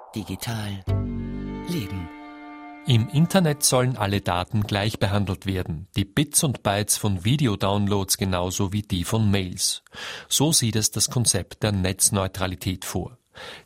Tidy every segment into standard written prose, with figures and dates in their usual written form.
Digital Leben. Im Internet sollen alle Daten gleich behandelt werden, die Bits und Bytes von Videodownloads genauso wie die von Mails. So sieht es das Konzept der Netzneutralität vor.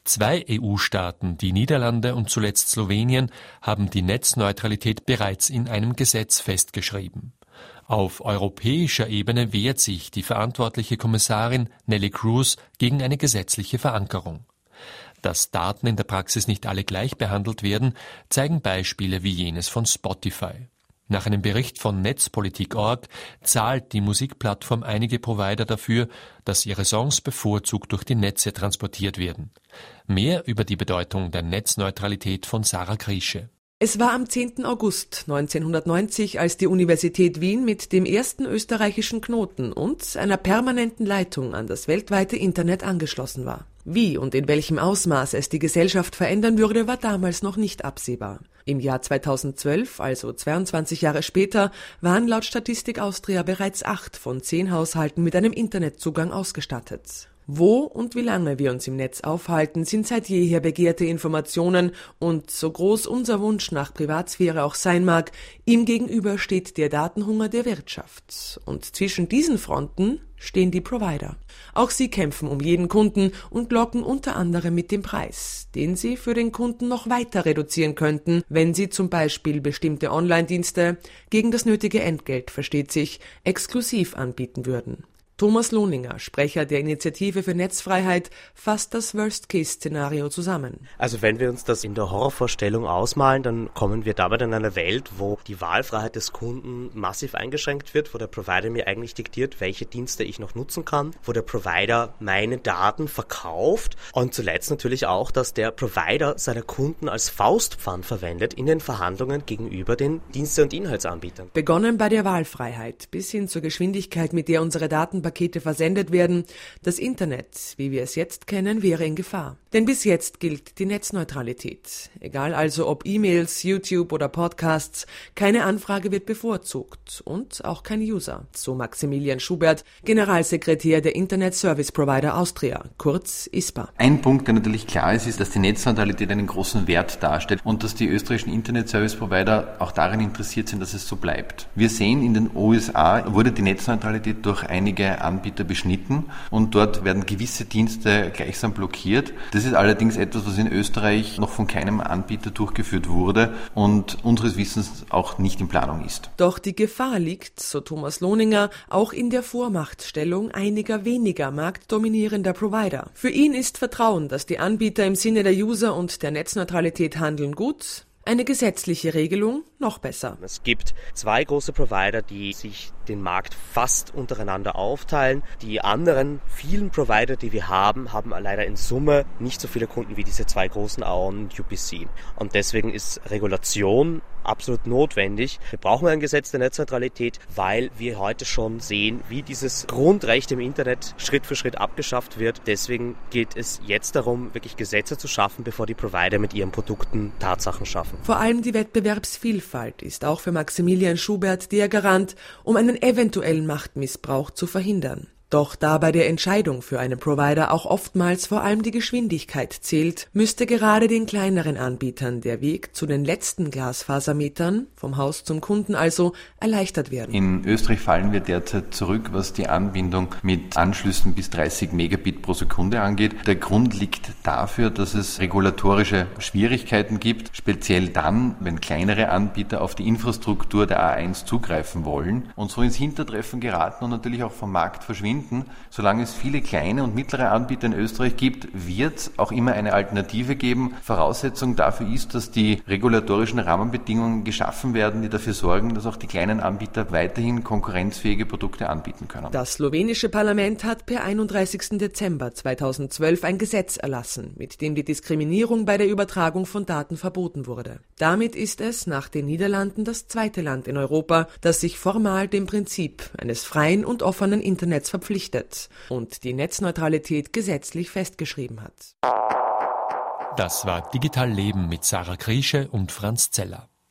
2 EU-Staaten, die Niederlande und zuletzt Slowenien, haben die Netzneutralität bereits in einem Gesetz festgeschrieben. Auf europäischer Ebene wehrt sich die verantwortliche Kommissarin Neelie Kroes gegen eine gesetzliche Verankerung. Dass Daten in der Praxis nicht alle gleich behandelt werden, zeigen Beispiele wie jenes von Spotify. Nach einem Bericht von Netzpolitik.org zahlt die Musikplattform einige Provider dafür, dass ihre Songs bevorzugt durch die Netze transportiert werden. Mehr über die Bedeutung der Netzneutralität von Sarah Kriesche. Es war am 10. August 1990, als die Universität Wien mit dem ersten österreichischen Knoten und einer permanenten Leitung an das weltweite Internet angeschlossen war. Wie und in welchem Ausmaß es die Gesellschaft verändern würde, war damals noch nicht absehbar. Im Jahr 2012, also 22 Jahre später, waren laut Statistik Austria bereits 8 von 10 Haushalten mit einem Internetzugang ausgestattet. Wo und wie lange wir uns im Netz aufhalten, sind seit jeher begehrte Informationen und so groß unser Wunsch nach Privatsphäre auch sein mag, ihm gegenüber steht der Datenhunger der Wirtschaft. Und zwischen diesen Fronten stehen die Provider. Auch sie kämpfen um jeden Kunden und locken unter anderem mit dem Preis, den sie für den Kunden noch weiter reduzieren könnten, wenn sie zum Beispiel bestimmte Online-Dienste gegen das nötige Entgelt, versteht sich, exklusiv anbieten würden. Thomas Lohninger, Sprecher der Initiative für Netzfreiheit, fasst das Worst-Case-Szenario zusammen. Also wenn wir uns das in der Horrorvorstellung ausmalen, dann kommen wir damit in eine Welt, wo die Wahlfreiheit des Kunden massiv eingeschränkt wird, wo der Provider mir eigentlich diktiert, welche Dienste ich noch nutzen kann, wo der Provider meine Daten verkauft und zuletzt natürlich auch, dass der Provider seine Kunden als Faustpfand verwendet in den Verhandlungen gegenüber den Dienste- und Inhaltsanbietern. Begonnen bei der Wahlfreiheit bis hin zur Geschwindigkeit, mit der unsere Datenpakete versendet werden. Das Internet, wie wir es jetzt kennen, wäre in Gefahr. Denn bis jetzt gilt die Netzneutralität. Egal also ob E-Mails, YouTube oder Podcasts, keine Anfrage wird bevorzugt und auch kein User. So Maximilian Schubert, Generalsekretär der Internet Service Provider Austria, kurz ISPA. Ein Punkt, der natürlich klar ist, dass die Netzneutralität einen großen Wert darstellt und dass die österreichischen Internet Service Provider auch daran interessiert sind, dass es so bleibt. Wir sehen, in den USA wurde die Netzneutralität durch einige Anbieter beschnitten und dort werden gewisse Dienste gleichsam blockiert. Das ist allerdings etwas, was in Österreich noch von keinem Anbieter durchgeführt wurde und unseres Wissens auch nicht in Planung ist. Doch die Gefahr liegt, so Thomas Lohninger, auch in der Vormachtstellung einiger weniger marktdominierender Provider. Für ihn ist Vertrauen, dass die Anbieter im Sinne der User und der Netzneutralität handeln, gut. Eine gesetzliche Regelung noch besser. Es gibt 2 große Provider, die sich den Markt fast untereinander aufteilen. Die anderen vielen Provider, die wir haben leider in Summe nicht so viele Kunden wie diese 2 großen, AON und UPC. Und deswegen ist Regulation absolut notwendig. Wir brauchen ein Gesetz der Netzneutralität, weil wir heute schon sehen, wie dieses Grundrecht im Internet Schritt für Schritt abgeschafft wird. Deswegen geht es jetzt darum, wirklich Gesetze zu schaffen, bevor die Provider mit ihren Produkten Tatsachen schaffen. Vor allem die Wettbewerbsvielfalt ist auch für Maximilian Schubert der Garant, um einen eventuellen Machtmissbrauch zu verhindern. Doch da bei der Entscheidung für einen Provider auch oftmals vor allem die Geschwindigkeit zählt, müsste gerade den kleineren Anbietern der Weg zu den letzten Glasfasermetern, vom Haus zum Kunden also, erleichtert werden. In Österreich fallen wir derzeit zurück, was die Anbindung mit Anschlüssen bis 30 Megabit pro Sekunde angeht. Der Grund liegt dafür, dass es regulatorische Schwierigkeiten gibt, speziell dann, wenn kleinere Anbieter auf die Infrastruktur der A1 zugreifen wollen und so ins Hintertreffen geraten und natürlich auch vom Markt verschwinden. Solange es viele kleine und mittlere Anbieter in Österreich gibt, wird es auch immer eine Alternative geben. Voraussetzung dafür ist, dass die regulatorischen Rahmenbedingungen geschaffen werden, die dafür sorgen, dass auch die kleinen Anbieter weiterhin konkurrenzfähige Produkte anbieten können. Das slowenische Parlament hat per 31. Dezember 2012 ein Gesetz erlassen, mit dem die Diskriminierung bei der Übertragung von Daten verboten wurde. Damit ist es nach den Niederlanden das 2. Land in Europa, das sich formal dem Prinzip eines freien und offenen Internets verpflichtet und die Netzneutralität gesetzlich festgeschrieben hat. Das war Digital Leben mit Sarah Kriesche und Franz Zeller.